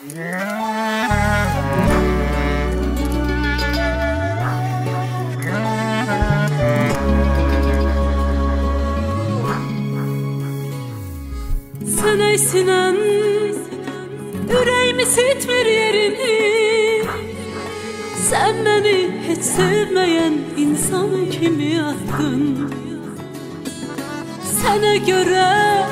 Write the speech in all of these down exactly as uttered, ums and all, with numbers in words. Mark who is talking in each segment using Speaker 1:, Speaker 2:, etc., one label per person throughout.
Speaker 1: Sen eysinen ürəyimi sitmir yerini. Sen beni hiç sevmeyen insan kimi attın. Sana göre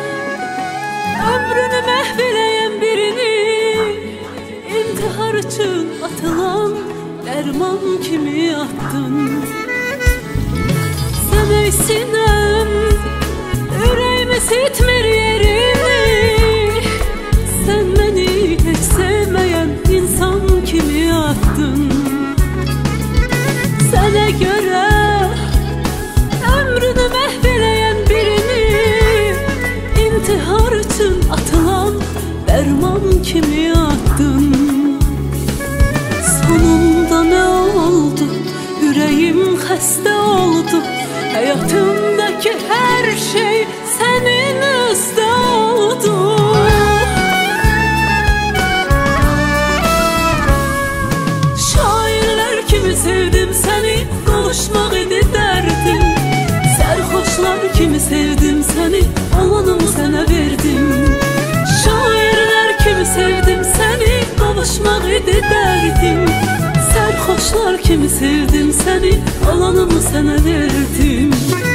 Speaker 1: ömrünü məhveleyen birini, intihar için atılan derman kimi attın. Sen eysinen ürəyimi sitmir yerini. Sen beni hiç sevmeyen insan kimi attın. Sana göre ömrünü məhveleyen birini, intihar için atılan derman kimi attın. Sonunda ne oldu? Yüreğim xəstə oldu. Hayatımdaki her şey senin üstə oldu. Şairler kimi sevdim seni, kavuşmak idi derdim. Sərxoşlar kimi sevdim seni, olanımı sana verdim. Şairler kimi sevdim seni, kavuşmak idi derdim. Sərxoşlar kimi sevdim seni, olanımı sana verdim.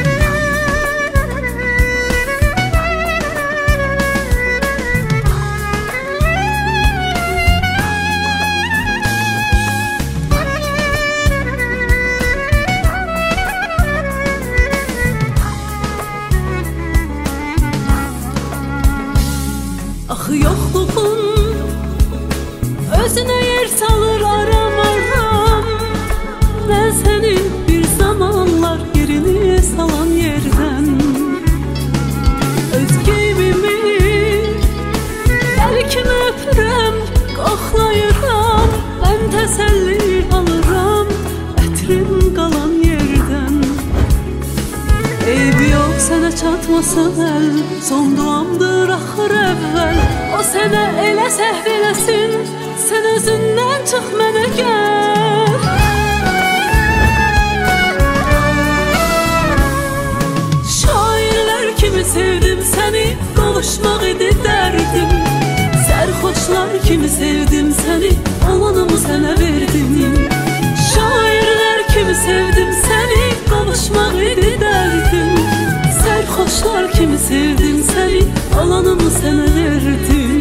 Speaker 1: Axı yoxluğun özünə yer salır aram aram. Ben senin bir zamanlar yerini salan yerden öz gibimi belki öpürəm, qoxlayıram. Ben təsəlli alıram ətrim qalan yerden. Eybi yok sənə çatmasın əl, son duamdır axır əvvəl. O sənə elə səhv eləsin, sən özündən çıx mənə gəl. Şairlər kimi sevdim səni, qavuşmaq idi dərdim. Sərxoşlar kimi sevdim səni, olanımı sənə verdim. Şairlər kimi sevdim səni, qavuşmaq idi dərdim. Sərxoşlar kimi sevdim səni, olanımı sənə verdim.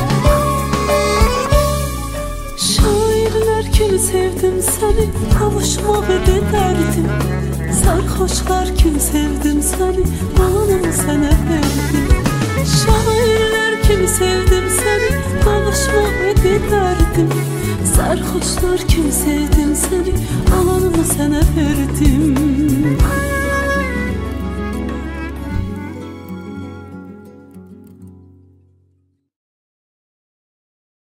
Speaker 1: Şairlər kimi sevdim səni, qavuşmaq idi dərdim. Sərxoşlar kimi sevdim səni, olanımı sənə verdim. Şairlər kimi sevdim səni, qavuşmaq idi dərdim. Sərxoşlar kimi sevdim səni, olanımı sənə verdim.